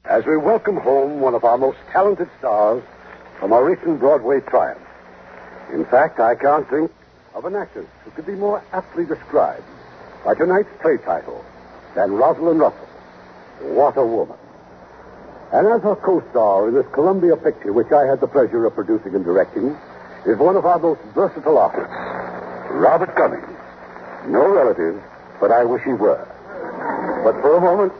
as we welcome home one of our most talented stars from a recent Broadway triumph. In fact, I can't think of an actress who could be more aptly described by tonight's play title than Rosalind Russell. What a woman. And as her co-star in this Columbia picture, which I had the pleasure of producing and directing, is one of our most versatile artists, Robert Cummings. No relative, but I wish he were. But for a moment...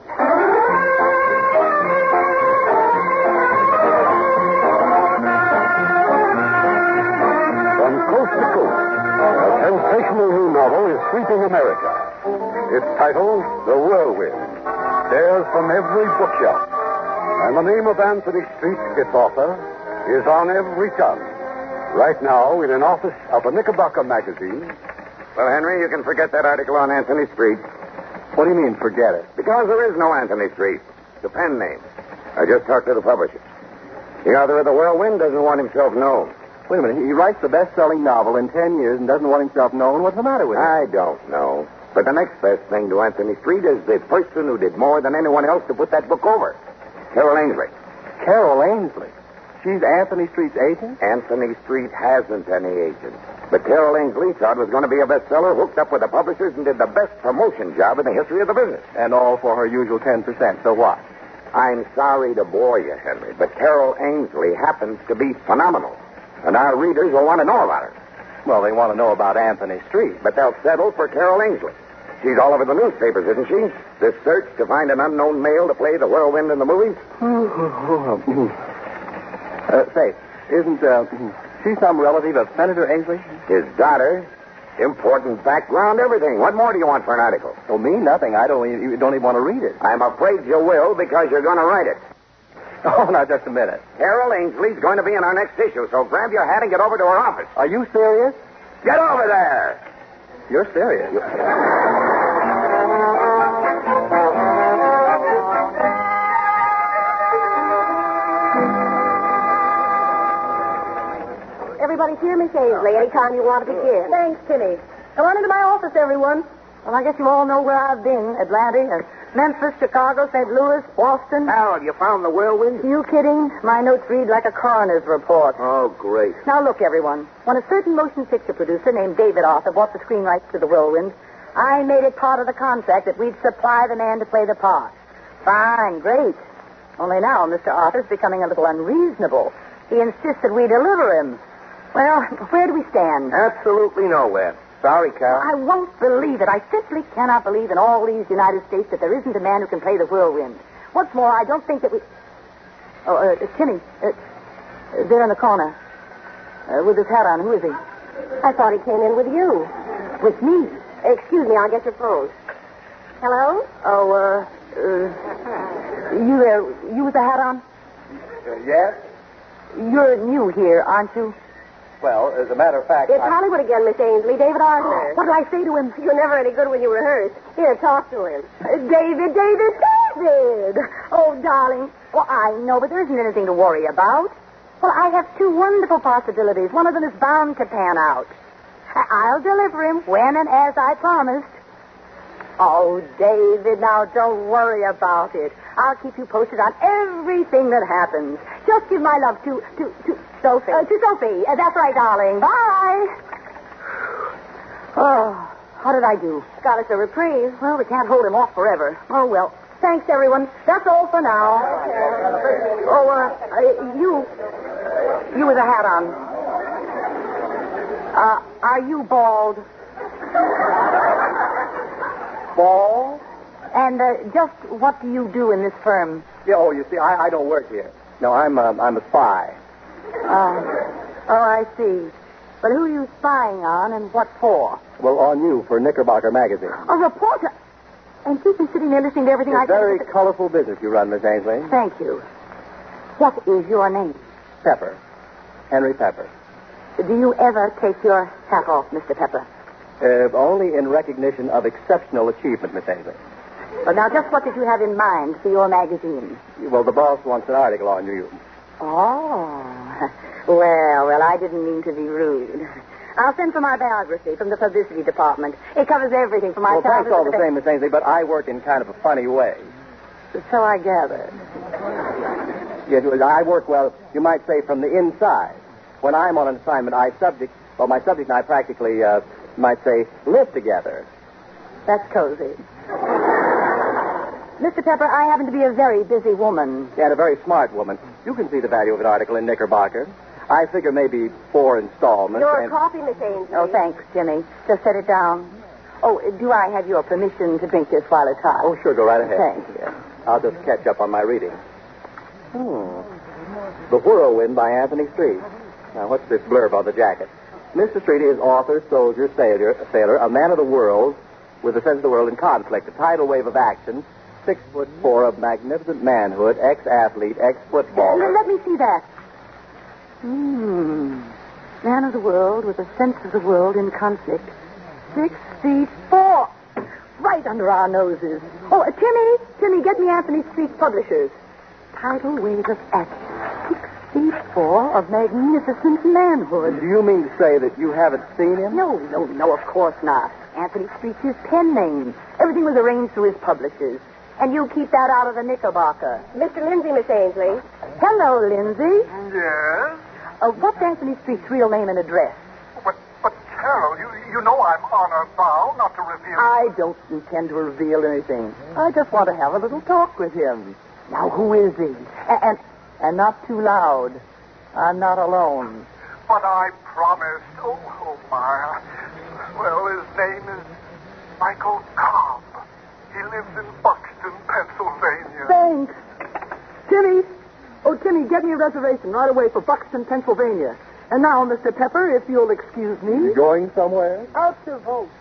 From coast to coast, a sensational new novel is sweeping America. Its title, The Whirlwind, stares from every bookshelf. And the name of Anthony Street, its author, is on every tongue. Right now, in an office of a Knickerbocker magazine. Well, Henry, you can forget that article on Anthony Street. What do you mean, forget it? Because there is no Anthony Street. It's a pen name. I just talked to the publisher. The author of The Whirlwind doesn't want himself known. Wait a minute. He writes the best-selling novel in 10 years and doesn't want himself known. What's the matter with him? I don't know. But the next best thing to Anthony Street is the person who did more than anyone else to put that book over. Carol Ainsley. Carol Ainsley? She's Anthony Street's agent? Anthony Street hasn't any agent. But Carol Ainsley thought it was going to be a bestseller, hooked up with the publishers, and did the best promotion job in the history of the business. And all for her usual 10%. So what? I'm sorry to bore you, Henry, but Carol Ainsley happens to be phenomenal. And our readers will want to know about her. Well, they want to know about Anthony Street. But they'll settle for Carol Ainsley. She's all over the newspapers, isn't she? This search to find an unknown male to play the Whirlwind in the movies? Say, isn't she some relative of Senator Ainsley? His daughter. Important background, everything. What more do you want for an article? Oh, me? Nothing. You don't even want to read it. I'm afraid you will because you're going to write it. Oh, now, just a minute. Carol Ainsley's going to be in our next issue, so grab your hat and get over to her office. Are you serious? Get over there! You're serious. Everybody's here, Miss Ainsley, anytime you want to begin. Thanks, Timmy. Come on into my office, everyone. Well, I guess you all know where I've been. Atlanta, Memphis, Chicago, St. Louis, Boston. Harold, you found the Whirlwind? You kidding? My notes read like a coroner's report. Oh, great. Now, look, everyone. When a certain motion picture producer named David Arthur bought the screen rights to The Whirlwind, I made it part of the contract that we'd supply the man to play the part. Fine, great. Only now Mr. Arthur's becoming a little unreasonable. He insists that we deliver him. Well, where do we stand? Absolutely nowhere. Sorry, Carol. I won't believe it. I simply cannot believe in all these United States that there isn't a man who can play the Whirlwind. What's more, I don't think that we... Oh, Timmy, there in the corner, with his hat on. Who is he? I thought he came in with you. With me? Excuse me, I'll get your phone. Hello? Oh, you there, you with the hat on? Yes? You're new here, aren't you? Well, as a matter of fact... It's Hollywood again, Miss Ainsley. David Arthur. What did I say to him? You're never any good when you rehearse. Here, talk to him. David! Oh, darling. Well, I know, but there isn't anything to worry about. Well, I have two wonderful possibilities. One of them is bound to pan out. I'll deliver him when and as I promised. Oh, David, now don't worry about it. I'll keep you posted on everything that happens. Just give my love to Sophie. To Sophie. That's right, darling. Bye. Oh, how did I do? Got us a reprieve. Well, we can't hold him off forever. Oh, well. Thanks, everyone. That's all for now. Okay. Oh, you with a hat on. Are you bald? Ball? And just what do you do in this firm? Yeah, oh, you see, I don't work here. No, I'm a spy. Oh, I see. But who are you spying on and what for? Well, on you for Knickerbocker magazine. A reporter? And she's been sitting there listening to everything I It's a very colorful business you run, Miss Ainsley. Thank you. What is your name? Pepper. Henry Pepper. Do you ever take your hat off, Mr. Pepper? Only in recognition of exceptional achievement, Miss Ainsley. Well, now, just what did you have in mind for your magazine? Well, the boss wants an article on you. Oh. Well, I didn't mean to be rude. I'll send for my biography from the publicity department. It covers everything from my Well, thanks all the same, Miss Ainsley, but I work in kind of a funny way. So I gathered. Yes, I work, well, you might say, from the inside. When I'm on an assignment, my subject and I practically, you might say, live together. That's cozy. Mr. Pepper, I happen to be a very busy woman. And a very smart woman. You can see the value of an article in Knickerbocker. I figure maybe 4 installments. Your coffee, Miss Ainsley. Oh, thanks, Jimmy. Just set it down. Oh, do I have your permission to drink this while it's hot? Oh, sure, go right ahead. Thank you. I'll just catch up on my reading. The Whirlwind by Anthony Street. Now, what's this blurb on the jacket? Mr. Street is author, soldier, sailor, a man of the world with a sense of the world in conflict, a tidal wave of action, 6'4" of magnificent manhood, ex-athlete, ex-footballer. Let me see that. Man of the world with a sense of the world in conflict. 6'4". Right under our noses. Oh, Timmy, get me Anthony Street's publishers. Tidal wave of action. 6'4" of magnificent manhood. Do you mean to say that you haven't seen him? No, of course not. Anthony Street's his pen name. Everything was arranged through his publishers. And you keep that out of the Knickerbocker. Mr. Lindsay, Miss Ainsley. Hello, Lindsay. Yes? What's Anthony Street's real name and address? But Carol, you know I'm honor bound not to reveal... I don't intend to reveal anything. I just want to have a little talk with him. Now, who is he? And not too loud. I'm not alone. But I promised. Oh, my. Well, his name is Michael Cobb. He lives in Buxton, Pennsylvania. Thanks. Timmy, get me a reservation right away for Buxton, Pennsylvania. And now, Mr. Pepper, if you'll excuse me. You going somewhere? Out to vote.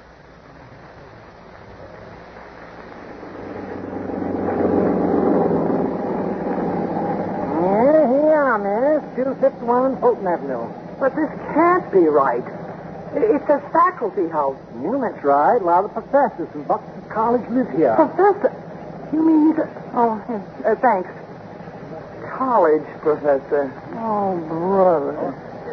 Here, miss. 261 Fulton Avenue. But this can't be right. It says faculty house. Yeah, that's right. A lot of professors from Buxton College live here. Professor? You mean he's a... Oh, thanks. College professor. Oh, brother.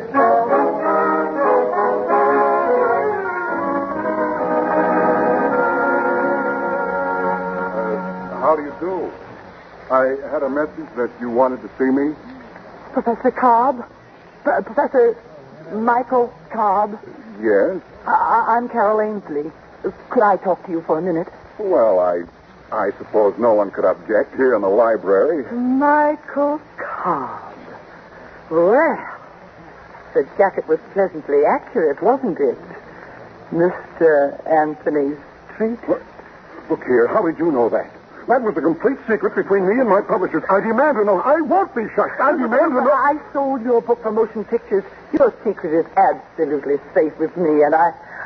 How do you do? I had a message that you wanted to see me. Professor Cobb? Professor Michael Cobb? Yes. I'm Carol Ainsley. Could I talk to you for a minute? Well, I suppose no one could object here in the library. Michael Cobb. Well, the jacket was pleasantly accurate, wasn't it? Mr. Anthony Street? Look here, how did you know that? That was a complete secret between me and my publishers. I demand to know. I won't be shut. I demand to know. I sold your book for motion pictures. Your secret is absolutely safe with me, and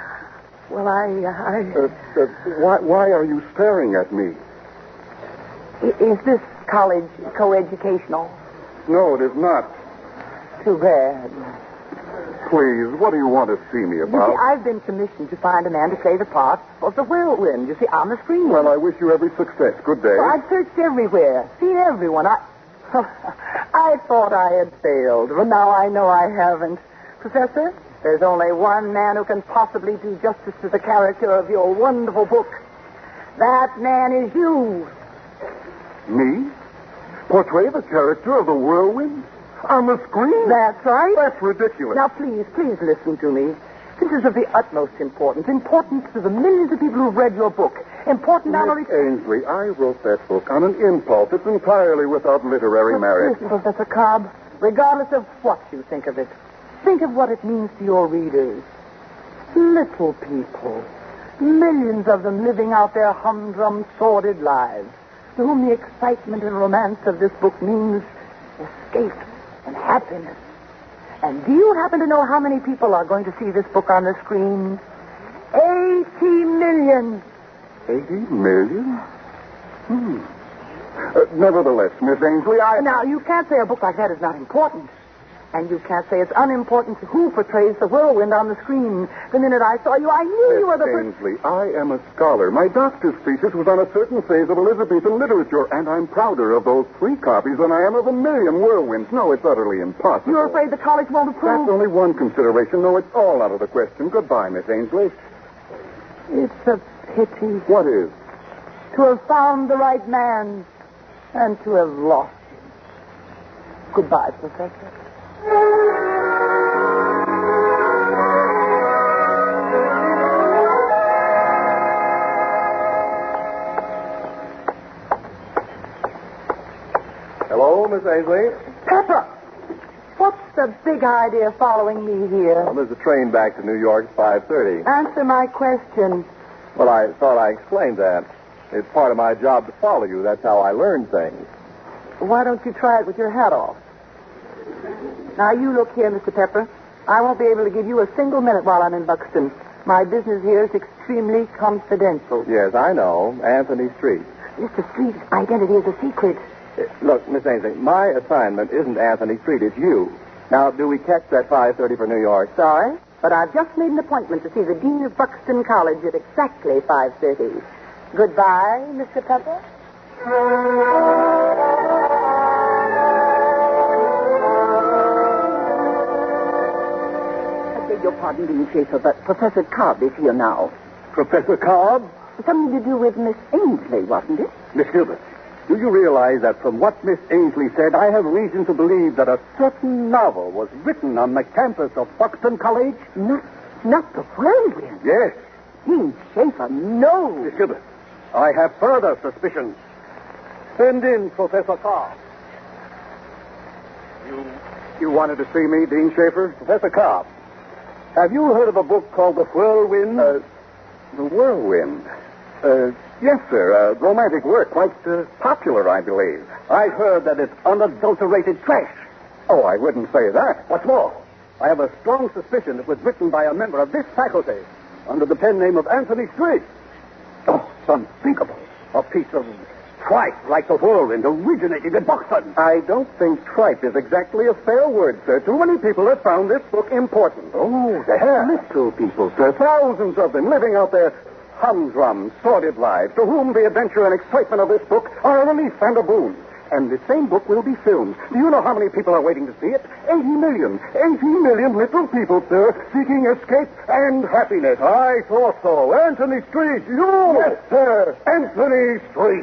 why are you staring at me? Is this college coeducational? No, it is not. Too bad. Please, what do you want to see me You about? see, I've been commissioned to find a man to play the part of the Whirlwind, you see, on the screen. Well, I wish you every success. Good day. Well, I've searched everywhere, seen everyone. I thought I had failed, but now I know I haven't. Professor, there's only one man who can possibly do justice to the character of your wonderful book. That man is you. Me? Portray the character of the Whirlwind? On the screen? That's right. That's ridiculous. Now, please listen to me. This is of the utmost importance. Importance to the millions of people who've read your book. Important not only... Miss Ainsley, I wrote that book on an impulse. It's entirely without literary merit. Listen, Professor Cobb, regardless of what you think of it, think of what it means to your readers. Little people, millions of them living out their humdrum, sordid lives, to whom the excitement and romance of this book means escape and happiness. And do you happen to know how many people are going to see this book on the screen? 80 million. 80 million? Nevertheless, Miss Ainsley, Now, you can't say a book like that is not important. And you can't say it's unimportant to who portrays the Whirlwind on the screen. The minute I saw you, I knew you were the Miss Ainsley, I am a scholar. My doctor's thesis was on a certain phase of Elizabethan literature, and I'm prouder of those 3 copies than I am of 1,000,000 Whirlwinds. No, it's utterly impossible. You're afraid the college won't approve? That's only one consideration. No, it's all out of the question. Goodbye, Miss Ainsley. It's a pity What is? to have found the right man and to have lost him. Goodbye, Professor. Hello, Miss Ainsley. Pepper! What's the big idea following me here? Well, there's a train back to New York at 5:30. Answer my question. Well, I thought I explained that. It's part of my job to follow you. That's how I learn things. Why don't you try it with your hat off? Now, you look here, Mr. Pepper. I won't be able to give you a single minute while I'm in Buxton. My business here is extremely confidential. Yes, I know. Anthony Street. Mr. Street's identity is a secret. Look, Miss Ainsley, my assignment isn't Anthony Street. It's you. Now, do we catch that 5:30 for New York? Sorry, but I've just made an appointment to see the Dean of Buxton College at exactly 5:30. Goodbye, Mr. Pepper. I beg your pardon, Dean Schaefer, but Professor Cobb is here now. Professor Cobb? Something to do with Miss Ainsley, wasn't it? Miss Gilbert, do you realize that from what Miss Ainsley said, I have reason to believe that a certain novel was written on the campus of Buxton College? Not the whirlwind. Yes. Dean Schaefer, no. Miss Gilbert, I have further suspicions. Send in Professor Cobb. You wanted to see me, Dean Schaefer? Professor Cobb, have you heard of a book called The Whirlwind? The Whirlwind? Yes, sir. A romantic work, quite popular, I believe. I've heard that it's unadulterated trash. Oh, I wouldn't say that. What's more, I have a strong suspicion it was written by a member of this faculty under the pen name of Anthony Street. Oh, it's unthinkable. A piece of tripe like The Whirlwind originating in Buxton. I don't think tripe is exactly a fair word, sir. Too many people have found this book important. Oh, they have. Little people, sir. Thousands of them living out their humdrum, sordid lives, to whom the adventure and excitement of this book are a relief and a boon. And the same book will be filmed. Do you know how many people are waiting to see it? 80 million. 80 million little people, sir, seeking escape and happiness. I thought so. Anthony Street, you! Yes, sir. Anthony Street.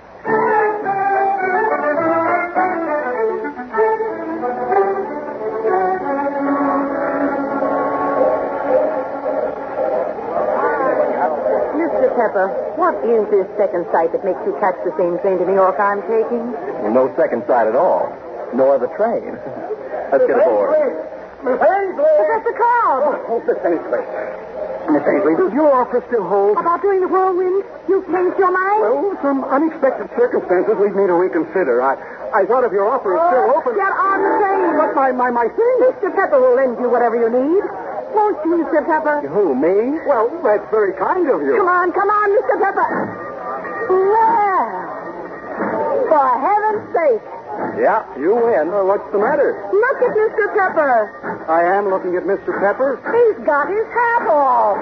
Mr. Pepper, what is this second sight that makes you catch the same train to New York I'm taking? No second sight at all. Nor the train. Let's get aboard. Miss Ainsley! Professor Cobb! Oh, Miss Ainsley. Miss Ainsley, does your offer still hold? About doing the whirlwind? You've changed your mind? Well, some unexpected circumstances lead me to reconsider. I thought if your offer is still open... Get on the train! But my thing... Mr. Pepper will lend you whatever you need. Won't you, Mr. Pepper? Who, me? Well, that's very kind of you. Come on, Mr. Pepper. Well, for heaven's sake. Yeah, you win. What's the matter? Look at Mr. Pepper. I am looking at Mr. Pepper. He's got his hat off.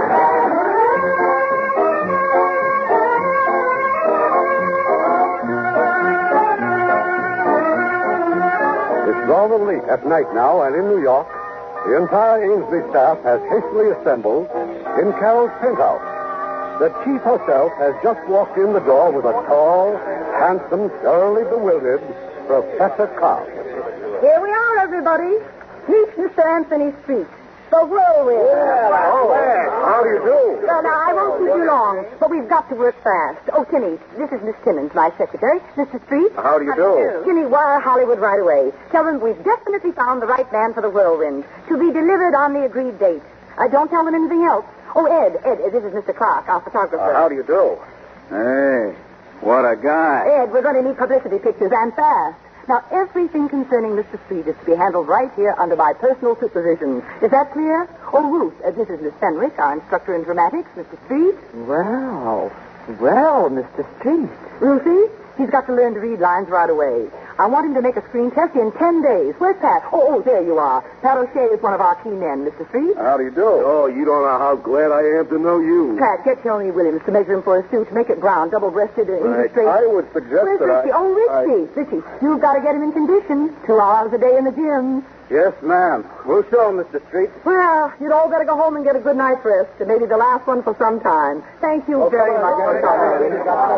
It's rather late at night now, and in New York, the entire Ainsley staff has hastily assembled in Carol's penthouse. The chief herself has just walked in the door with a tall, handsome, thoroughly bewildered Professor Cobb. Here we are, everybody. Meet Mr. Anthony Street, the whirlwind. How do you do? Now, I won't keep you long, but we've got to work fast. Oh, Timmy, this is Miss Timmons, my secretary. Mr. Street. How do you do? Timmy, wire Hollywood right away. Tell them we've definitely found the right man for the whirlwind, to be delivered on the agreed date. Don't tell them anything else. Oh, Ed, this is Mr. Clark, our photographer. How do you do? Hey, what a guy. Ed, we're going to need publicity pictures, and fast. Now, everything concerning Mr. Street is to be handled right here under my personal supervision. Is that clear? Oh, Ruth, this is Miss Fenwick, our instructor in dramatics. Mr. Street. Well, Mr. Street. Ruthie, he's got to learn to read lines right away. I want him to make a screen test in 10 days. Where's Pat? Oh, there you are. Pat O'Shea is one of our key men, Mr. Street. How do you do? Oh, you don't know how glad I am to know you. Pat, get Tony Williams to measure him for a suit. Make it brown, double-breasted, English straight. I would suggest Where's that Richie? Oh, Richie. Richie, you've got to get him in condition. 2 hours a day in the gym. Yes, ma'am. We'll show, Mr. Street. Well, you'd all better go home and get a good night's rest. It may be the last one for some time. Thank you very much for coming.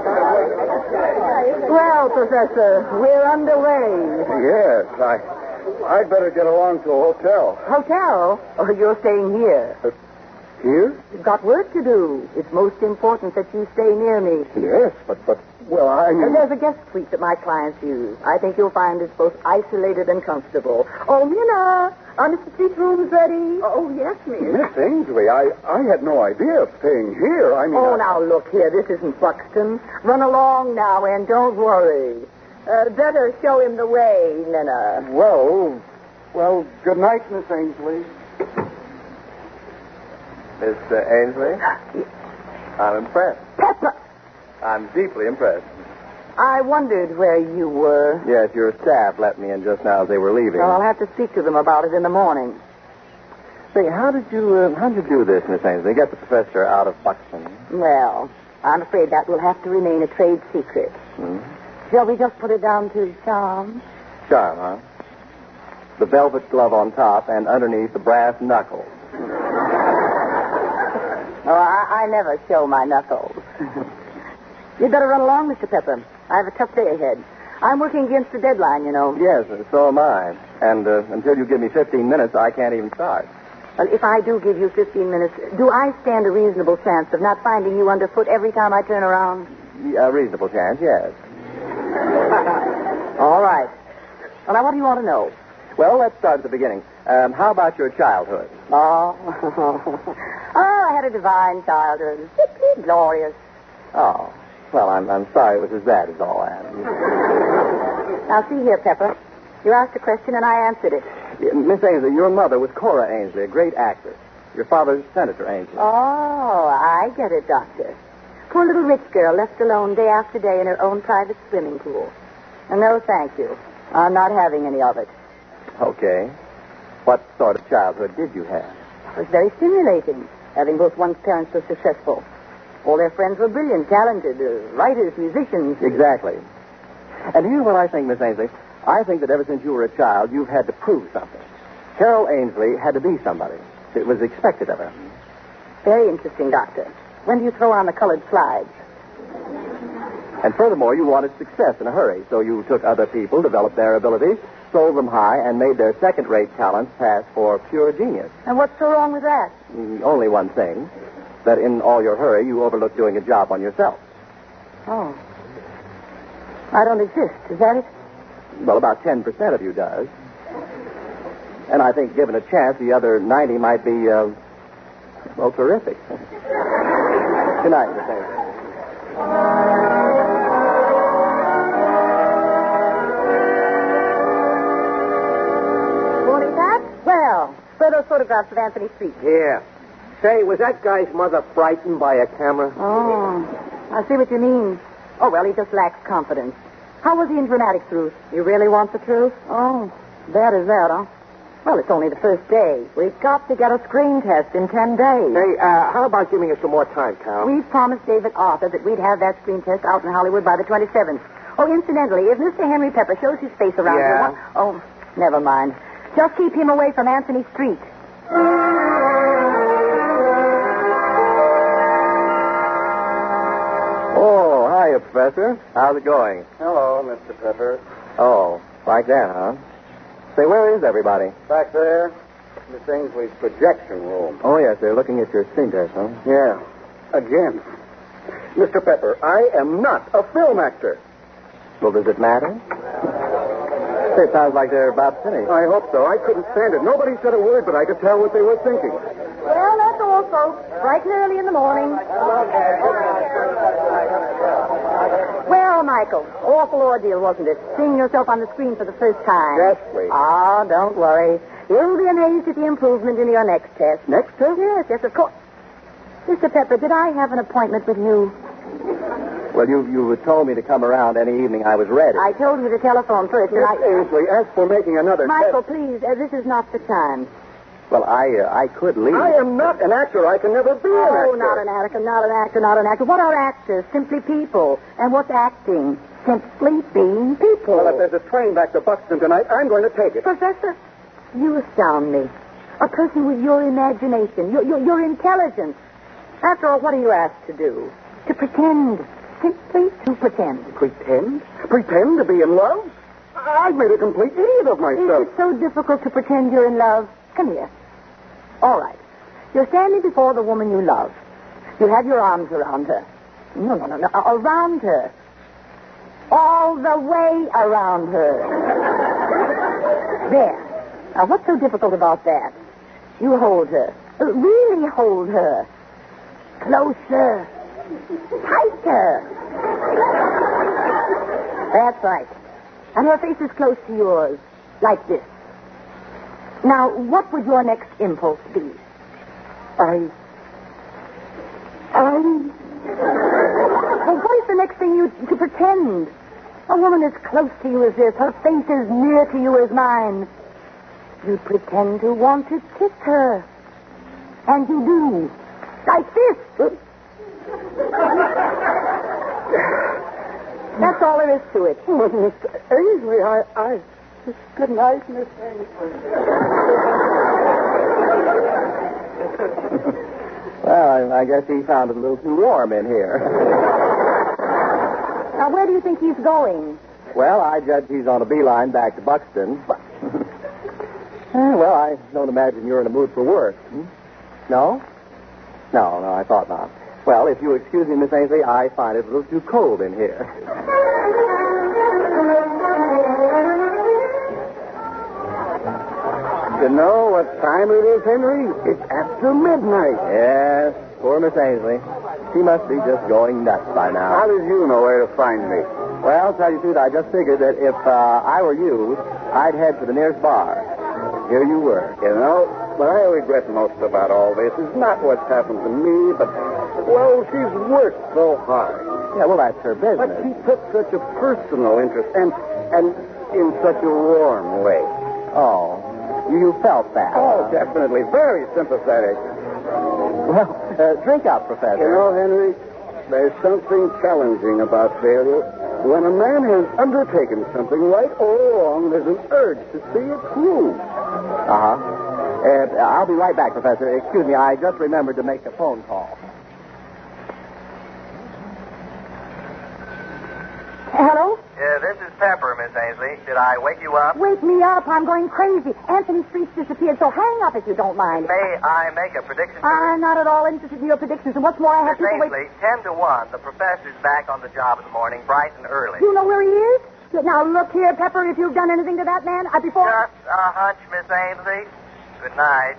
Well, Professor, we're underway. Yes, I'd better get along to a hotel. Hotel? Oh, you're staying here. Here? You've got work to do. It's most important that you stay near me. Yes, but well, I mean... And there's a guest suite that my clients use. I think you'll find it's both isolated and comfortable. Oh, Minna, are Mr. Street's rooms ready? Oh, yes, miss. Miss Ainsley, I had no idea of staying here. I mean... Oh, now, look here. This isn't Buxton. Run along now and don't worry. Better show him the way, Minna. Well, good night, Miss Ainsley. Miss Ainsley? I'm impressed. Pepper! I'm deeply impressed. I wondered where you were. Yes, your staff let me in just now as they were leaving. Well, I'll have to speak to them about it in the morning. Say, how did you do this, Miss Ainsley? Get the professor out of Buxton? Well, I'm afraid that will have to remain a trade secret. Shall we just put it down to charm? Charm, huh? The velvet glove on top and underneath the brass knuckles. Oh, I never show my knuckles. You'd better run along, Mr. Pepper. I have a tough day ahead. I'm working against the deadline, you know. Yes, so am I. And until you give me 15 minutes, I can't even start. Well, if I do give you 15 minutes, do I stand a reasonable chance of not finding you underfoot every time I turn around? A reasonable chance, yes. All right. Well, now, what do you want to know? Well, let's start at the beginning. How about your childhood? Oh, I had a divine childhood. Simply glorious. Oh, well, I'm sorry it was as bad as all that. Now, see here, Pepper. You asked a question and I answered it. Miss Ainsley, your mother was Cora Ainsley, a great actress. Your father's Senator Ainsley. Oh, I get it, Doctor. Poor little rich girl left alone day after day in her own private swimming pool. And no, thank you. I'm not having any of it. Okay. What sort of childhood did you have? It was very stimulating, having both one's parents so successful. All their friends were brilliant, talented, writers, musicians. Exactly. And here's what I think, Miss Ainsley. I think that ever since you were a child, you've had to prove something. Carol Ainsley had to be somebody. It was expected of her. Very interesting, Doctor. When do you throw on the colored slides? And furthermore, you wanted success in a hurry, so you took other people, developed their abilities, sold them high, and made their second-rate talents pass for pure genius. And what's so wrong with that? Only one thing. That in all your hurry, you overlooked doing a job on yourself. Oh. I don't exist. Is that it? Well, about 10% of you does. And I think, given a chance, the other 90 might be, terrific. Good night, Miss Ainsley. Morning, Pat. Well, where are those photographs of Anthony Street? Yeah. Say, was that guy's mother frightened by a camera? Oh, I see what you mean. Oh, well, he just lacks confidence. How was he in dramatics, Ruth? You really want the truth? Oh, bad as that, huh? Well, it's only the first day. We've got to get a screen test in 10 days. Hey, how about giving us some more time, Carol? We've promised David Arthur that we'd have that screen test out in Hollywood by the 27th. Oh, incidentally, if Mr. Henry Pepper shows his face around here... Oh, never mind. Just keep him away from Anthony Street. Oh, hiya, Professor. How's it going? Hello, Mr. Pepper. Oh, like that, huh? Say, where is everybody? Back there, Miss Ainsley's projection room. Oh, yes, they're looking at your screen test, huh? Yeah, again. Mr. Pepper, I am not a film actor. Well, does it matter? Say, it sounds like they're about finished. I hope so. I couldn't stand it. Nobody said a word, but I could tell what they were thinking. Well, that's all, folks. Bright and early in the morning. Well, Michael, awful ordeal, wasn't it? Seeing yourself on the screen for the first time. Yes, please. Ah, don't worry. You'll be amazed at the improvement in your next test. Next test? Yes, of course. Mr. Pepper, did I have an appointment with you? Well, you told me to come around any evening I was ready. I told you to telephone first. Miss Ainsley, as for making another Michael, test... please, this is not the time. Well, I could leave. I am not an actor. I can never be an actor. Oh, not an actor, not an actor, not an actor. What are actors? Simply people. And what's acting? Simply being people. Well, if there's a train back to Buxton tonight, I'm going to take it. Professor, You astound me. A person with your imagination, your intelligence. After all, what are you asked to do? To pretend. Simply to pretend. Pretend? Pretend to be in love? I've made a complete idiot of myself. Is it so difficult to pretend you're in love? Come here. All right. You're standing before the woman you love. You have your arms around her. No. Around her. All the way around her. There. Now, what's so difficult about that? You hold her. Really hold her. Closer. Tighter. That's right. And her face is close to yours. Like this. Now, what would your next impulse be? Well, what is the next thing to pretend? A woman as close to you as this, her face as near to you as mine. You pretend to want to kiss her. And you do. Like this. That's all there is to it. Oh, Mr. Ainsley, I... Good night, Miss Ainsley. Well, I guess he found it a little too warm in here. Now, where do you think he's going? Well, I judge he's on a beeline back to Buxton. Well, I don't imagine you're in a mood for work. No? No, I thought not. Well, if you excuse me, Miss Ainsley, I find it a little too cold in here. You know what time it is, Henry? It's after midnight. Yes, poor Miss Ainsley. She must be just going nuts by now. How did you know where to find me? Well, to tell you the truth, I just figured that if I were you, I'd head for the nearest bar. Here you were. You know, what I regret most about all this is not what's happened to me, but, well, she's worked so hard. Yeah, well, that's her business. But she took such a personal interest and in such a warm way. Oh, you felt that? Oh, definitely. Very sympathetic. Well, drink up, Professor. You know, Henry, there's something challenging about failure. When a man has undertaken something right all along, there's an urge to see it through. Uh-huh. I'll be right back, Professor. Excuse me, I just remembered to make a phone call. Hello? Yeah, this is Pepper, Miss Ainsley. Did I wake you up? Wake me up. I'm going crazy. Anthony Street's disappeared, so hang up if you don't mind. May I make a prediction? I'm not at all interested in your predictions. And what's more, I have Miss people Ainsley, 10 to 1. The professor's back on the job in the morning, bright and early. You know where he is? Now, look here, Pepper, if you've done anything to that man, before... Just a hunch, Miss Ainsley. Good night.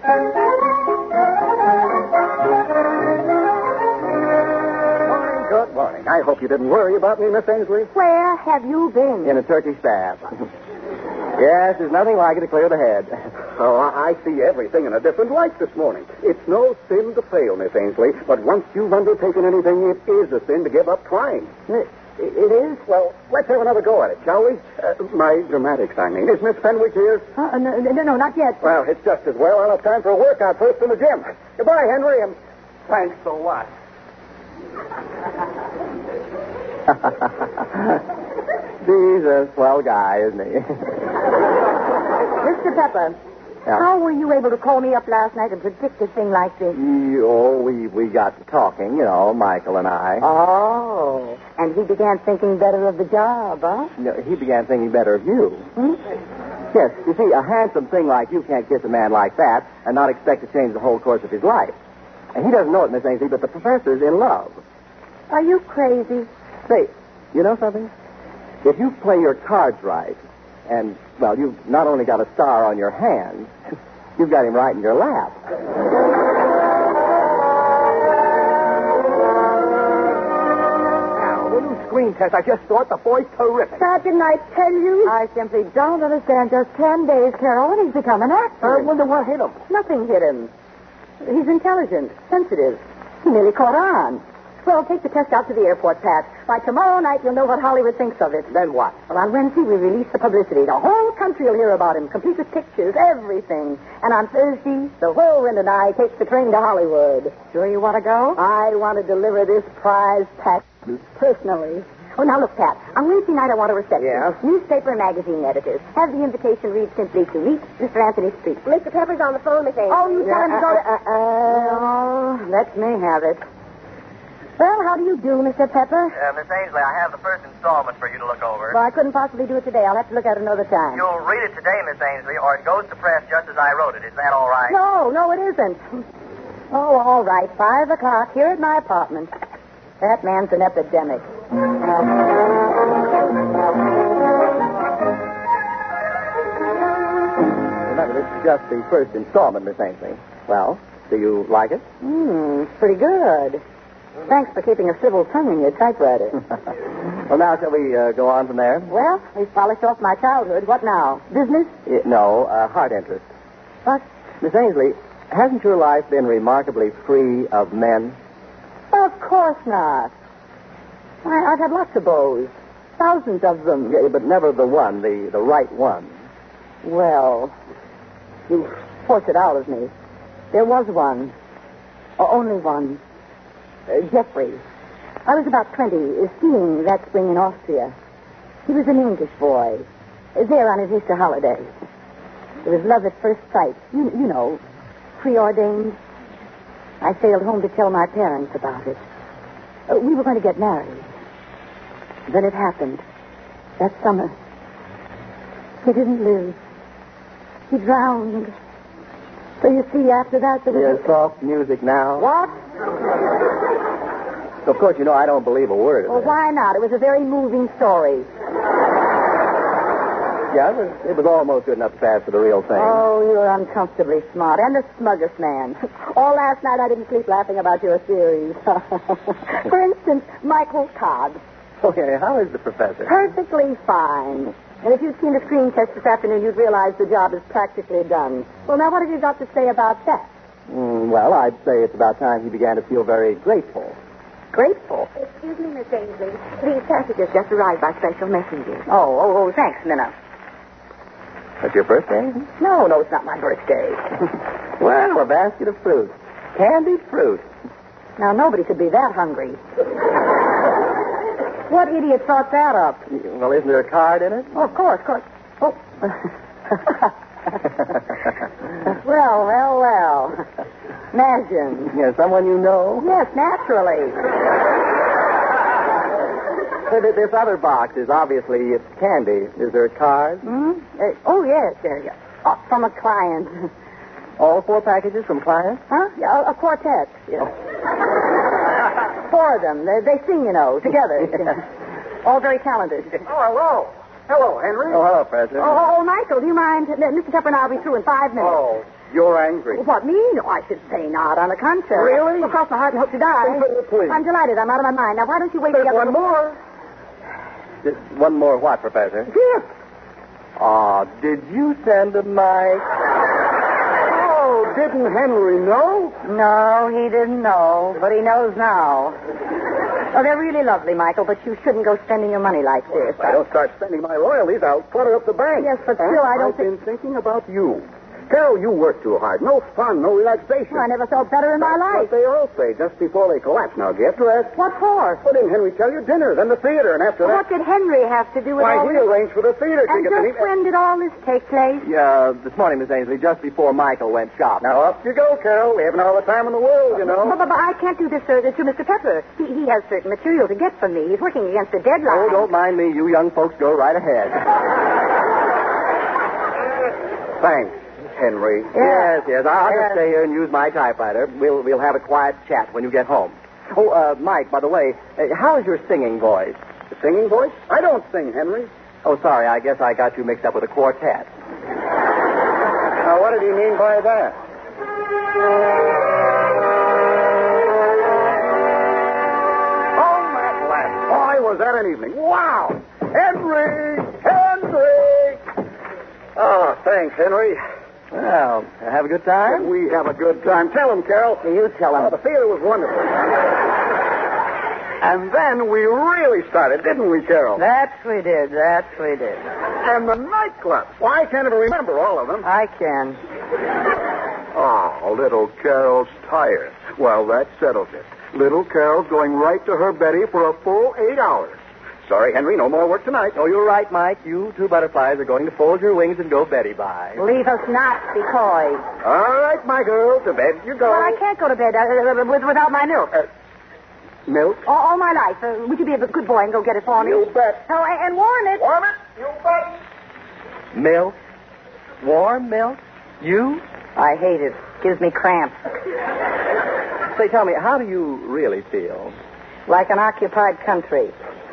Good morning. I hope you didn't worry about me, Miss Ainsley. Where have you been? In a Turkish bath. Yes, there's nothing like it to clear the head. Oh, I see everything in a different light this morning. It's no sin to fail, Miss Ainsley, but once you've undertaken anything, it is a sin to give up trying. It is? Well, let's have another go at it, shall we? My dramatics, I mean. Is Miss Fenwick here? No, not yet. Well, it's just as well. I'll have time for a workout first in the gym. Goodbye, Henry, and thanks a lot. He's a swell guy, isn't he? Mr. Pepper, how were you able to call me up last night and predict a thing like this? We got to talking, Michael and I. Oh, and he began thinking better of the job, huh? No, he began thinking better of you. Yes, you see, a handsome thing like you can't kiss a man like that and not expect to change the whole course of his life. And he doesn't know it, Miss Ainsley, but the professor's in love. Are you crazy? Say, you know something? If you play your cards right, and, well, you've not only got a star on your hand, you've got him right in your lap. Now, the new screen test, I just thought the boy's terrific. How didn't I tell you? I simply don't understand. Just 10 days, Carol, and he's become an actor. I wonder what hit him. Nothing hit him. He's intelligent, sensitive. He nearly caught on. Well, take the test out to the airport, Pat. By tomorrow night, you'll know what Hollywood thinks of it. Then what? Well, on Wednesday, we release the publicity. The whole country will hear about him, complete with pictures, everything. And on Thursday, the whirlwind and I take the train to Hollywood. Sure you want to go? I want to deliver this prize package personally. Oh, now look, Pat. On Wednesday night, I want a reception. Yeah? Newspaper and magazine editors. Have the invitation read simply to meet Mr. Anthony Street. Mr. Pepper's on the phone, Miss Ainsley. Oh, you tell him to go to... let me have it. Well, how do you do, Mr. Pepper? Miss Ainsley, I have the first installment for you to look over. Well, I couldn't possibly do it today. I'll have to look at it another time. You'll read it today, Miss Ainsley, or it goes to press just as I wrote it. Is that all right? No, it isn't. Oh, all right. 5 o'clock here at my apartment. That man's an epidemic. Remember, this is just the first installment, Miss Ainsley. Well, do you like it? Pretty good. Thanks for keeping a civil tongue in your typewriter. Well, now, shall we go on from there? Well, we've polished off my childhood. What now? Business? No, heart interest. What? Miss Ainsley, hasn't your life been remarkably free of men? Of course not. I've had lots of beaux. Thousands of them. Yeah, but never the one, the right one. Well, you forced it out of me. There was one. Only one. Jeffrey. I was about 20, skiing that spring in Austria. He was an English boy, there on his Easter holiday. It was love at first sight. You know, preordained. I sailed home to tell my parents about it. We were going to get married. Then it happened. That summer. He didn't live. He drowned. So you see, after that, there was... There's soft music now. What? Of course, you know I don't believe a word of Well, it. why not? It was a very moving story. Yeah, it was almost good enough to pass for the real thing. Oh, you're uncomfortably smart. And the smuggest man. All last night I didn't sleep laughing about your theories. For instance, Michael Cobb. Okay, how is the professor? Perfectly fine. And if you'd seen the screen test this afternoon, you'd realize the job is practically done. Well, now, what have you got to say about that? Well, I'd say it's about time he began to feel very grateful. Grateful? Excuse me, Miss Ainsley. These packages just arrived by special messenger. Oh, thanks, Minna. That's your birthday? No, it's not my birthday. Well, a basket of fruit. Candied fruit. Now, nobody could be that hungry. What idiot thought that up? Well, isn't there a card in it? Oh, of course. Oh. Well. Imagine. Yeah, someone you know? Yes, naturally. This other box is obviously it's candy. Is there a card? Yes. From a client. All 4 packages from clients? Huh? Yeah, a quartet. Yeah. 4 of them. They sing, together. All very talented. Oh, hello. Hello, Henry. Oh, hello, Professor. Oh, Michael, do you mind? Mr. Pepper and I will be through in 5 minutes. Oh, you're angry. What, me? No, I should say not. On the contrary. Really? Well, cross my heart and hope to die. Please. I'm delighted. I'm out of my mind. Now, why don't you wait There's till... one more. Just one more what, Professor? Gift. Oh, did you send a mic? Oh, didn't Henry know? No, he didn't know, but he knows now. Oh, they're really lovely, Michael, but you shouldn't go spending your money like this. If I don't start spending my royalties, I'll clutter up the bank. Yes, but still, I don't I've been thinking about you. Carol, you work too hard. No fun, no relaxation. Well, I never felt better in my That's life. what they all say just before they collapse. Now get dressed. What for? What didn't Henry tell you? Dinner, then the theater, and after What that... did Henry have to do with Why, all he this? arranged for the theater And tickets. just when did all this take place? Yeah, this morning, Miss Ainsley, just before Michael went shopping. Now, up you go, Carol. We haven't all the time in the world, you know. But I can't do this to Mr. Pepper. He has certain material to get from me. He's working against the deadline. Oh, don't mind me. You young folks go right ahead. Thanks, Henry. Yes. I'll just stay here and use my typewriter. We'll have a quiet chat when you get home. Oh, Mike, by the way, how's your singing voice? The singing voice? I don't sing, Henry. Oh, sorry. I guess I got you mixed up with a quartet. Now, what did he mean by that? Oh, Matt Ladd. Boy, was that an evening. Wow! Henry! Oh, thanks, Henry. Well, have a good time? Did we have a good time? Tell him, Carol. You tell him. Oh, the theater was wonderful. And then we really started, didn't we, Carol? That we did. And the nightclubs. Why, I can't even remember all of them. I can. Oh, little Carol's tired. Well, that settles it. Little Carol's going right to her Betty for a full 8 hours. Sorry, Henry, no more work tonight. Oh, you're right, Mike. You two butterflies are going to fold your wings and go Betty bye. Leave us not be coy. All right, my girl, to bed you go. Well, I can't go to bed without my milk. Milk? All my life. Would you be a good boy and go get it for me? You bet. Oh, and warm it. Warm it? You bet. Milk? Warm milk? You? I hate it. Gives me cramps. Say, tell me, how do you really feel? Like an occupied country.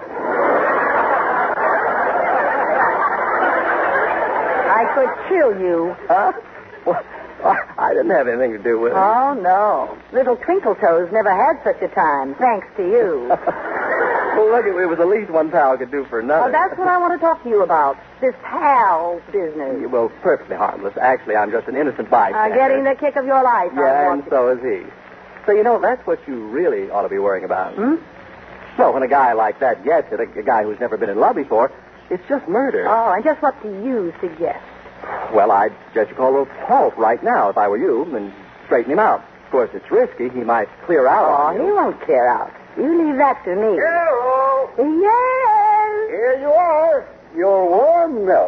I could kill you. Huh? Well, I didn't have anything to do with it. Oh, no. Little Twinkle Toes never had such a time, thanks to you. Well, look, it was the least one pal could do for another. Well, that's what I want to talk to you about. This pal business. Well, perfectly harmless. Actually, I'm just an innocent bystander. Getting the kick of your life. Yeah, and so is he. So, that's what you really ought to be worrying about. Hmm? Well, when a guy like that gets it, a guy who's never been in love before, it's just murder. Oh, and just what do you suggest? Well, I'd suggest you call a halt right now if I were you and straighten him out. Of course, it's risky. He might clear out on you. He won't clear out. You leave that to me. Carol! Yes! Here you are. Your warm milk.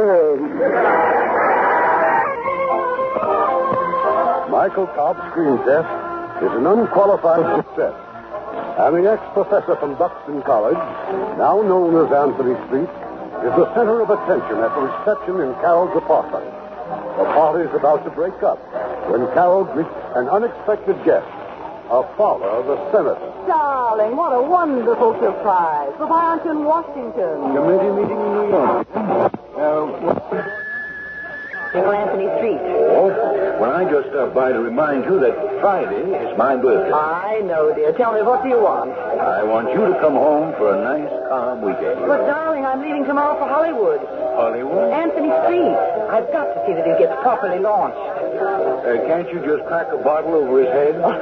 Michael Cobb's screen test is an unqualified success. And the ex-professor from Buxton College, now known as Anthony Street, is the center of attention at the reception in Carol's apartment. The party is about to break up when Carol greets an unexpected guest, her father, the senator. Darling, what a wonderful surprise. But why aren't you in Washington? Committee meeting in New York. You're Anthony Street. Oh, well, I just stopped by to remind you that Friday is my birthday. I know, dear. Tell me, what do you want? I want you to come home for a nice, calm weekend. But, darling, I'm leaving tomorrow for Hollywood. Hollywood? Anthony Street. I've got to see that he gets properly launched. Can't you just crack a bottle over his head? Well,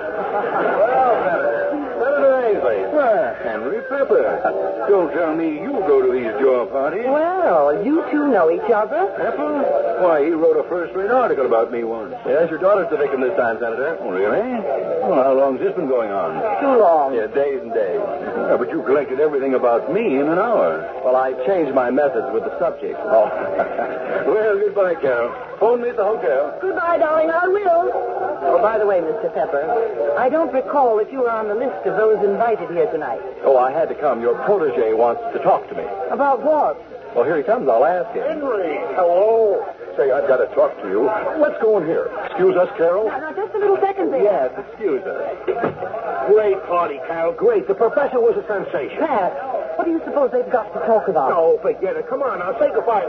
Senator Ainsley. Henry Pepper. Don't tell me you go to these jaw parties. Well, you two know each other. Pepper? Why, he wrote a first-rate article about me once. Yes, your daughter's the victim this time, Senator. Oh, really? Well, how long's this been going on? Too long. Yeah, days and days. Yeah, but you collected everything about me in an hour. Well, I changed my methods with the subject. Oh. Well, goodbye, Carol. Phone me at the hotel. Goodbye, darling. I will. Oh, by the way, Mr. Pepper, I don't recall that you were on the list of those invited here tonight. Oh, I had to come. Your protege wants to talk to me. About what? Well, here he comes. I'll ask him. Henry, hello. Say, I've got to talk to you. Let's go in here. Excuse us, Carol. Now, just a little second there. Yes, excuse us. Great party, Carol. Great. The professor was a sensation. Pat, what do you suppose they've got to talk about? Oh, forget it. Come on, now. Say goodbye.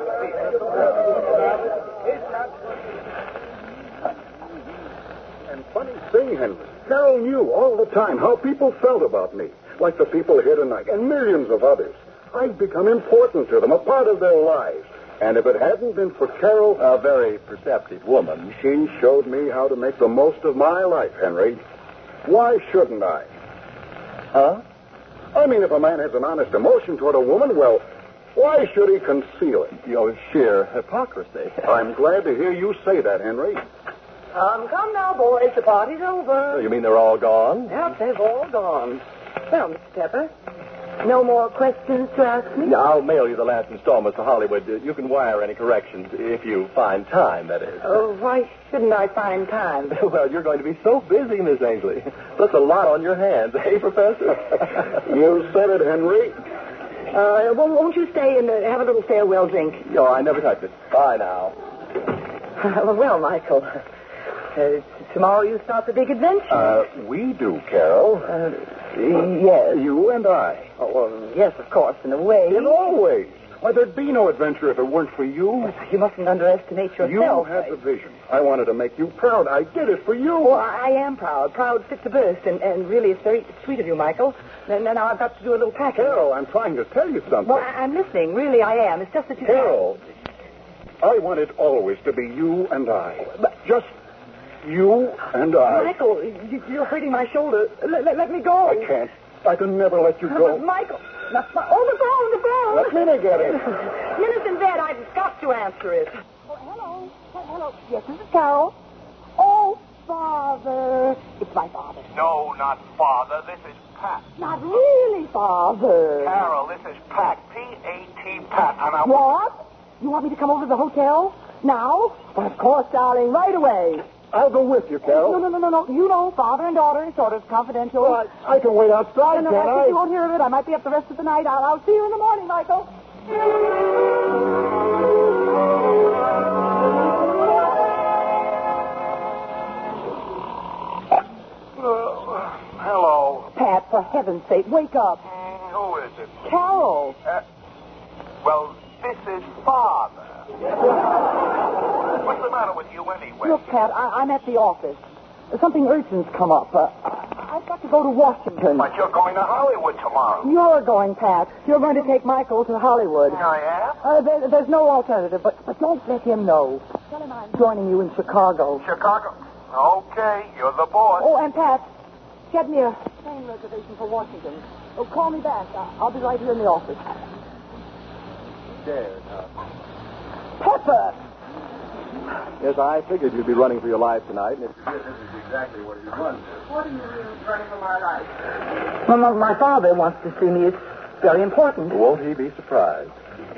And funny thing, Henry, Carol knew all the time how people felt about me, like the people here tonight, and millions of others. I've become important to them, a part of their lives. And if it hadn't been for Carol... A very perceptive woman. She showed me how to make the most of my life, Henry. Why shouldn't I? Huh? I mean, if a man has an honest emotion toward a woman, well, why should he conceal it? Your sheer hypocrisy. I'm glad to hear you say that, Henry. Come now, boys. The party's over. So you mean they're all gone? Yep, they've all gone. Well, Mr. Pepper, no more questions to ask me? Yeah, I'll mail you the last installment to Hollywood. You can wire any corrections if you find time, that is. Oh, why shouldn't I find time? Well, you're going to be so busy, Miss Ainsley. That's a lot on your hands, eh, Professor? You said it, Henry. Won't you stay and have a little farewell drink? No, I never touched it. Bye now. Well, Michael, tomorrow you start the big adventure. We do, Carol. Yes. You and I. Oh, well, yes, of course, in a way. In all ways. Why, there'd be no adventure if it weren't for you. You mustn't underestimate yourself. You had the vision. I wanted to make you proud. I did it for you. Well, I am proud. Proud fit to burst. And really, it's very sweet of you, Michael. Now I've got to do a little packing. Carol, I'm trying to tell you something. Well, I'm listening. Really, I am. It's just that you Carol, I want it always to be you and I. Just you and I. Michael, you're hurting my shoulder. Let me go. I can't. I can never let you go. But Michael. The phone. Let me get it. Minutes in bed. I've got to answer it. Hello. Yes, this is Carol. Oh, Father. It's my father. No, not Father. This is Pat. Not really, Father. Carol, this is Pat. P-A-T, Pat. And I... What? You want me to come over to the hotel? Now? Well, of course, darling. Right away. I'll go with you, Carol. No. You know, father and daughter, sort of confidential. Well, I can wait outside, No, can't I? you won't hear of it. I might be up the rest of the night. I'll see you in the morning, Michael. Hello. Pat, for heaven's sake, wake up. Who is it? Carol. Well, this is Father. What's the matter with you anyway? Look, Pat, I'm at the office. Something urgent's come up. I've got to go to Washington. But you're going to Hollywood tomorrow. You're going, Pat. You're going to take Michael to Hollywood. I am? There's no alternative, but don't let him know. Tell him I'm joining you in Chicago. Chicago? Okay, you're the boss. Oh, and Pat, get me a train reservation for Washington. Oh, call me back. I'll be right here in the office. There, Pepper! Yes, I figured you'd be running for your life tonight, and if you did, this is exactly what you'd run to. What do you mean, running for my life? Well, my father wants to see me. It's very important. Won't he be surprised?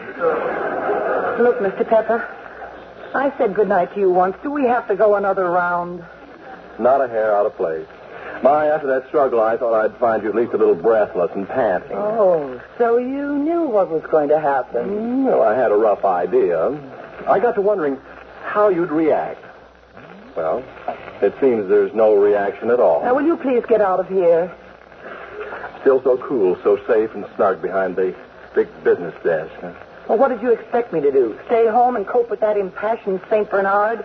Look, Mr. Pepper, I said goodnight to you once. Do we have to go another round? Not a hair out of place. After that struggle, I thought I'd find you at least a little breathless and panting. Oh, so you knew what was going to happen. Well, I had a rough idea. I got to wondering how you'd react. Well, it seems there's no reaction at all. Now, will you please get out of here? Still so cool, so safe and snug behind the big business desk. Huh? Well, what did you expect me to do? Stay home and cope with that impassioned St. Bernard?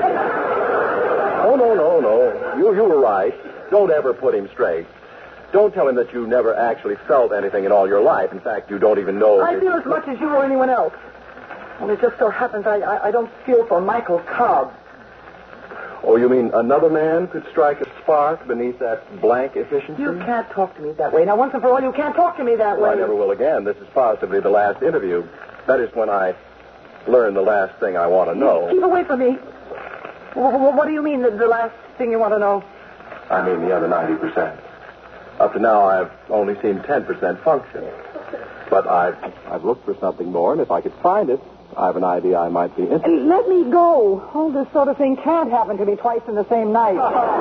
Oh, no. You were right. Don't ever put him straight. Don't tell him that you never actually felt anything in all your life. In fact, you don't even know... I feel as much as you or anyone else. Well, it just so happens I don't feel for Michael Cobb. Oh, you mean another man could strike a spark beneath that blank efficiency? You can't talk to me that way. Now, once and for all, you can't talk to me that way. Well, I never will again. This is positively the last interview. That is when I learn the last thing I want to know. Keep away from me. What do you mean, the last thing you want to know? I mean the other 90%. Up to now, I've only seen 10% function. But I've looked for something more, and if I could find it, I have an idea I might be interested. Let me go. Oh, this sort of thing can't happen to me twice in the same night.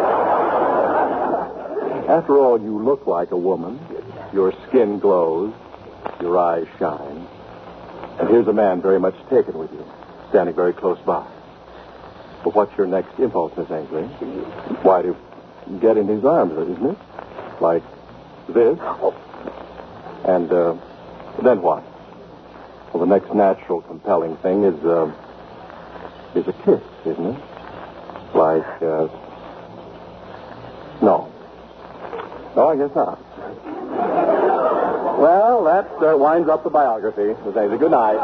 After all, you look like a woman. Your skin glows. Your eyes shine. And here's a man very much taken with you, standing very close by. But what's your next impulse, Miss Ainsley? Why, to get in his arms, isn't it? Like this? And then what? Well, the next natural, compelling thing is a kiss, isn't it? Like, no. No, I guess not. Well, that winds up the biography. Miss Ainsley, good night.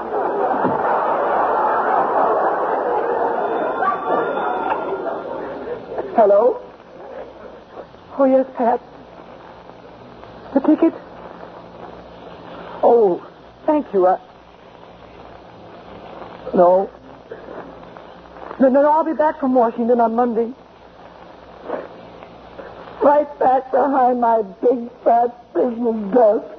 Hello? Oh, yes, Pat. The ticket? Oh, thank you. No. No, I'll be back from Washington on Monday. Right back behind my big, fat business desk.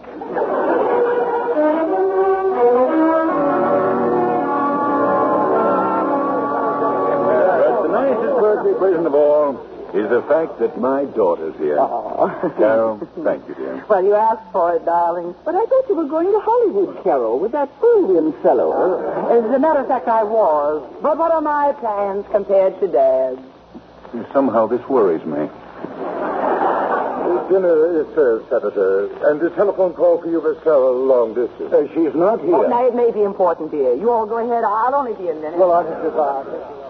But the nicest birthday present of all is the fact that my daughter's here. Carol, thank you, dear. Well, you asked for it, darling. But I thought you were going to Hollywood, Carol, with that brilliant fellow. As a matter of fact, I was. But what are my plans compared to Dad's? Somehow this worries me. Dinner is served, Senator. And a telephone call for you, Miss Carol, long distance. She's not here. Oh, now, it may be important, dear. You all go ahead. I'll only be a minute. Well, I'll just goodbye.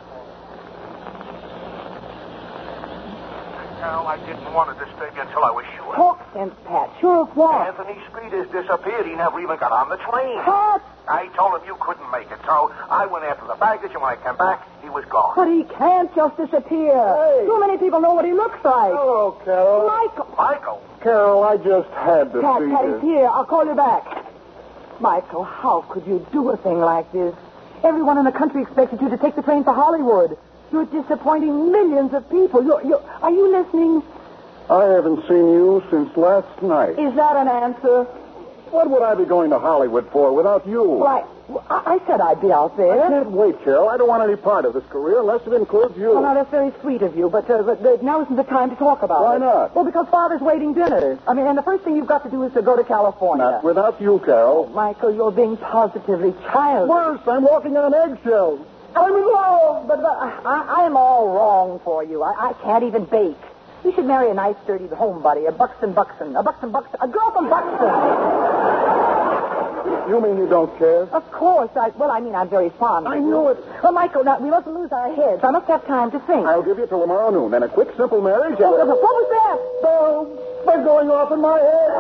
Carol, I didn't want to disturb you until I was sure. Talk sense, Pat. Sure of what? Anthony Speed has disappeared. He never even got on the train. Pat! I told him you couldn't make it, so I went after the baggage, and when I came back, he was gone. But he can't just disappear. Hey. Too many people know what he looks like. Hello, Carol. Michael? Carol, I just had to Pat, see Pat, you. he's here. I'll call you back. Michael, how could you do a thing like this? Everyone in the country expected you to take the train for Hollywood. You're disappointing millions of people. Are you listening? I haven't seen you since last night. Is that an answer? What would I be going to Hollywood for without you? Well, I said I'd be out there. I can't wait, Carol. I don't want any part of this career unless it includes you. Well, now, that's very sweet of you, but now isn't the time to talk about it. Why not? Well, because Father's waiting dinner. I mean, and the first thing you've got to do is to go to California. Not without you, Carol. Michael, you're being positively childish. Worse, I'm walking on eggshells. I'm in love, but I am all wrong for you. I can't even bake. You should marry a nice, sturdy homebody, a Buxton. A girl from Buxton. You mean you don't care? Of course. I'm very fond of you. I know it. Well, Michael, now, we mustn't lose our heads. I must have time to think. I'll give you till tomorrow noon. Then a quick, simple marriage. What was that? They're going off in my head.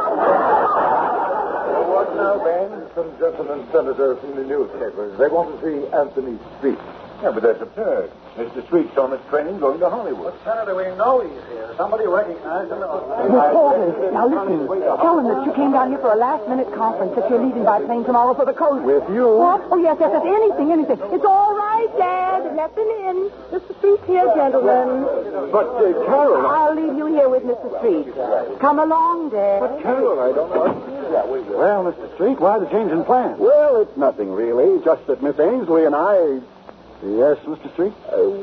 What now, Ben? Some gentlemen senators from the newspapers. They want to see Anthony Street. Yeah, but that's absurd. Mr. Street's on his train going to Hollywood. But, Senator, we know he's here. Somebody recognized him. Reporters, now listen. Tell them that you came down here for a last-minute conference, that you're leaving by plane tomorrow for the coast. With you? What? Oh, yes. Anything. It's all right, Dad. Let them in. Mr. Street's here, gentlemen. But, Carol... I'll leave you here with Mr. Street. Come along, Dad. But, Carol, I don't know. Well, Mr. Street, why the change in plans? Well, it's nothing, really. Just that Miss Ainsley and I... Yes, Mr. Street?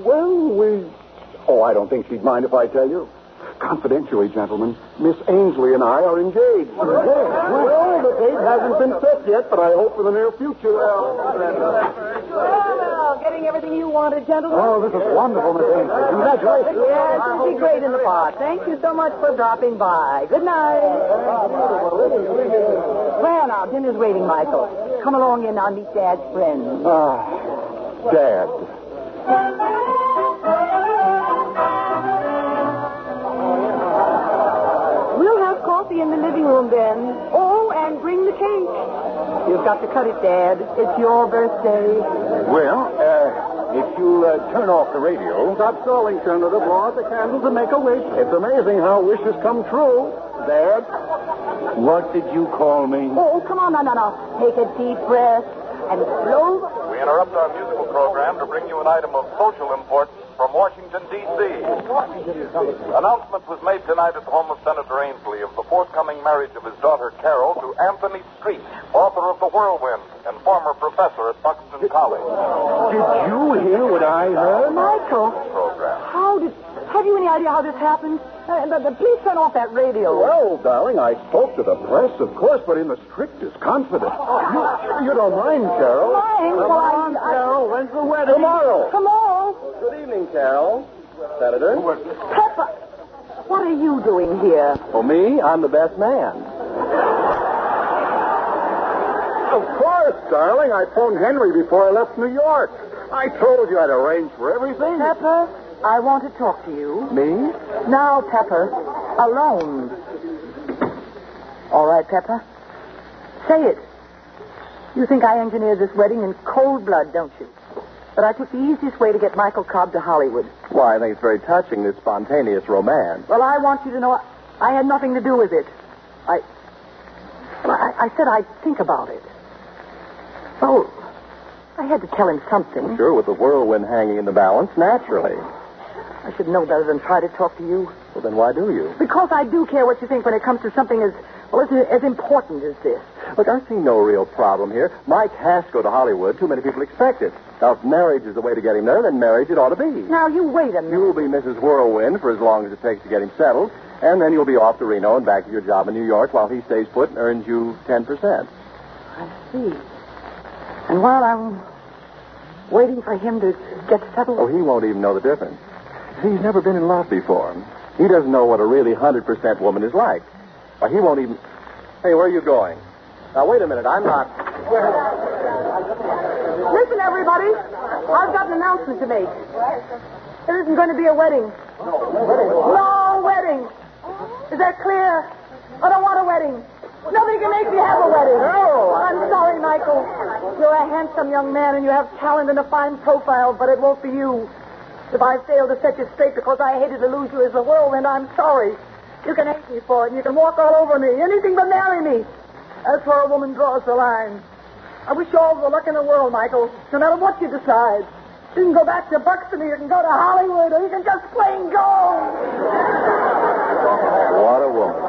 I don't think she'd mind if I tell you. Confidentially, gentlemen, Miss Ainsley and I are engaged. Well, the date hasn't been set yet, but I hope for the near future. Well, getting everything you wanted, gentlemen. Oh, this is wonderful, Miss Ainsley. Congratulations. Yes, it'll be great in the park. Thank you so much for dropping by. Good night. Well, now, dinner's waiting, Michael. Come along in. I'll meet Dad's friends. Dad. We'll have coffee in the living room then. Oh, and bring the cake. You've got to cut it, Dad. It's your birthday. Well, if you'll turn off the radio. Stop stalling, Senator. Blow out the candles and make a wish. It's amazing how wishes come true. Dad, what did you call me? Oh, come on, no. Take a deep breath and blow. We interrupt our musical program to bring you an item of social importance from Washington, D.C. Announcement was made tonight at the home of Senator Ainsley of the forthcoming marriage of his daughter Carol to Anthony Street, author of The Whirlwind and former professor at Buxton College. Did you hear what I heard? Michael, Program. have you any idea how this happened? Please turn off that radio. Well, darling, I spoke to the press, of course, but in the strictest confidence. You don't mind, Carol? Mine? Come on, Carol. When's the wedding? Tomorrow. Good evening, Carol. Senator. Pepper, what are you doing here? For me, I'm the best man. Of course, darling. I phoned Henry before I left New York. I told you I'd arrange for everything. Pepper, I want to talk to you. Me? Now, Pepper, alone. All right, Pepper. Say it. You think I engineered this wedding in cold blood, don't you? But I took the easiest way to get Michael Cobb to Hollywood. Why, I think it's very touching, this spontaneous romance. Well, I want you to know I had nothing to do with it. I said I'd think about it. Oh, I had to tell him something. Sure, with the whirlwind hanging in the balance, naturally. I should know better than try to talk to you. Well, then why do you? Because I do care what you think when it comes to something as important as this. Look, I see no real problem here. Mike has to go to Hollywood. Too many people expect it. Now, if marriage is the way to get him there, then marriage it ought to be. Now, you wait a minute. You'll be Mrs. Whirlwind for as long as it takes to get him settled, and then you'll be off to Reno and back to your job in New York while he stays put and earns you 10%. I see. And while I'm waiting for him to get settled... Oh, he won't even know the difference. See, he's never been in love before. He doesn't know what a really 100% woman is like. Why, he won't even... Hey, where are you going? Now, wait a minute. I'm not... Listen, everybody. I've got an announcement to make. There isn't going to be a wedding. No wedding. Is that clear? I don't want a wedding. Nobody can make me have a wedding. No. I'm sorry, Michael. You're a handsome young man and you have talent and a fine profile, but it won't be you. If I fail to set you straight because I hated to lose you as a whirlwind, I'm sorry. You can hate me for it and you can walk all over me. Anything but marry me. That's where a woman draws the line. I wish you all the luck in the world, Michael, no matter what you decide. You can go back to Buxton, or you can go to Hollywood, or you can just plain go. What a woman.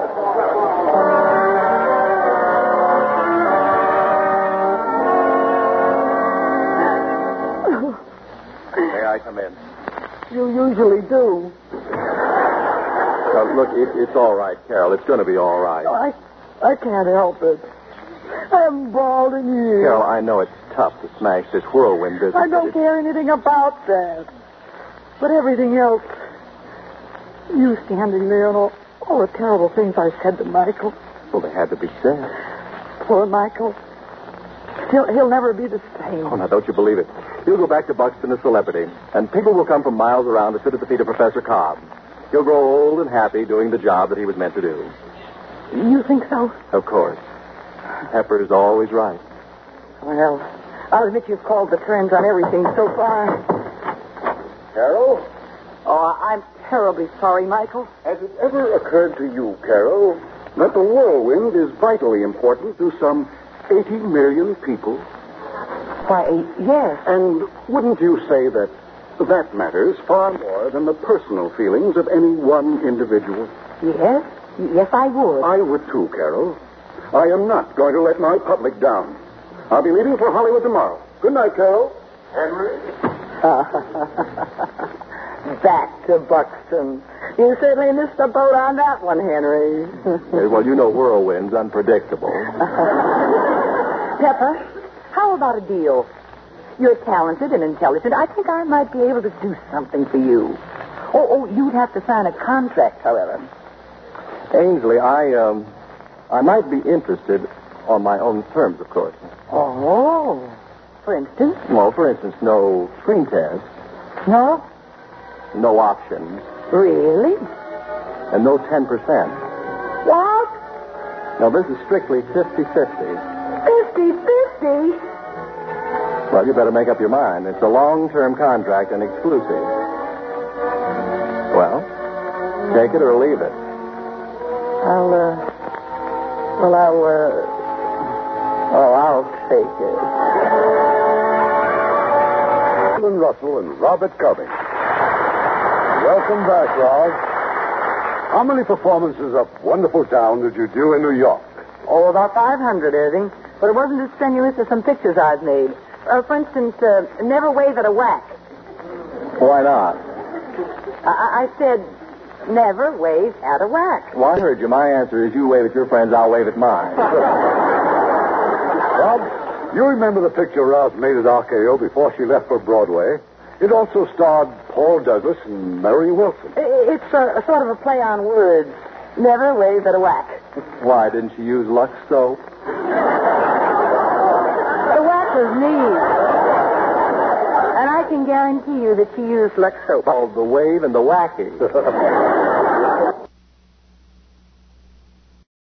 May I come in? You usually do. Look, it's all right, Carol. It's going to be all right. I can't help it. I haven't bawled in years. Carol, I know it's tough to smash this whirlwind business. I don't care anything about that. But everything else, you standing there and all the terrible things I said to Michael. Well, they had to be said. Poor Michael. He'll never be the same. Oh, now, don't you believe it? He'll go back to Buxton a celebrity, and people will come from miles around to sit at the feet of Professor Cobb. He'll grow old and happy doing the job that he was meant to do. You think so? Of course. Pepper is always right. Well, I'll admit you've called the trends on everything so far. Carol, Oh, I'm terribly sorry, Michael. has it ever occurred to you, Carol, that the whirlwind is vitally important to some 80 million people? Why, yes. And wouldn't you say that matters far more than the personal feelings of any one individual? Yes? Yes, I would. I would too, Carol. I am not going to let my public down. I'll be leaving for Hollywood tomorrow. Good night, Carol. Henry? Back to Buxton. You certainly missed the boat on that one, Henry. Well, you know whirlwind's unpredictable. Pepper, how about a deal? You're talented and intelligent. I think I might be able to do something for you. Oh, you'd have to sign a contract, however. Ainsley, I might be interested on my own terms, of course. Oh, for instance? Well, for instance, no screen test, No? no options, Really? and no 10%. What? Now, this is strictly 50-50. 50-50? Well, you better make up your mind. It's a long-term contract and exclusive. Well, take it or leave it. I'll take it. Alan Russell and Robert Covey. Welcome back, Rob. How many performances of Wonderful Town did you do in New York? Oh, about 500, Irving. But it wasn't as strenuous as some pictures I've made. For instance, Never Wave at a Whack. Why not? I said, never wave at a whack. Well, I heard you. My answer is you wave at your friends, I'll wave at mine. Rob, you remember the picture Roz made at RKO before she left for Broadway? It also starred Paul Douglas and Mary Wilson. It's a sort of a play on words. Never wave at a whack. Why, didn't she use Lux soap? The whack was me. And I can guarantee you that she used Lux soap. Oh, the wave and the wacky.